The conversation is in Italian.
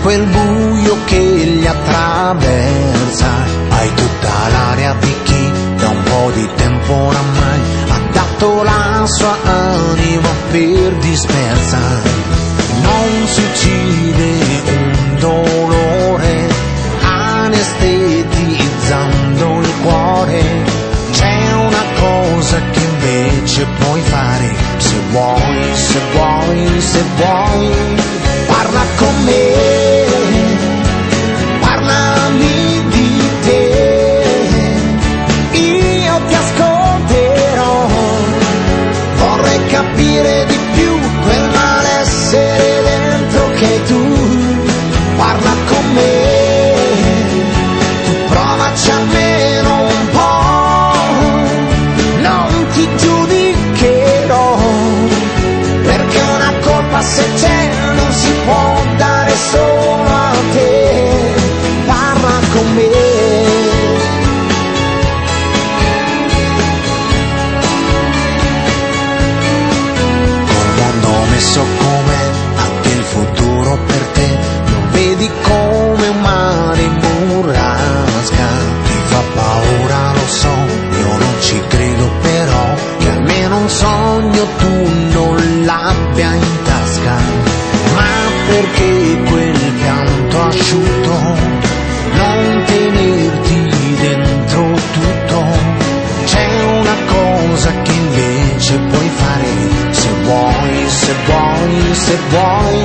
quel buio che li attraversa. Hai tutta l'aria di chi da un po' di tempo oramai ha dato la sua anima per dispersa. Non si uccide un dolore anestetizzando il cuore. C'è una cosa che invece puoi fare, se vuoi, se vuoi, se vuoi. Parla con me, parlami di te, io ti ascolterò. Vorrei capire di più quel malessere dentro che tu. Parla con me, tu provaci almeno un po', non ti giudicherò, perché una colpa se c'è non si può dare solo a te. Parla con me. Col mondo messo com'è, anche il futuro per te lo vedi come un mare in burrasca. Ti fa paura, lo so, io non ci credo, però che almeno un sogno tu non l'abbia in tasca. Ma perché quel pianto asciutto, non tenerti dentro tutto. C'è una cosa che invece puoi fare, se vuoi, se vuoi, se vuoi.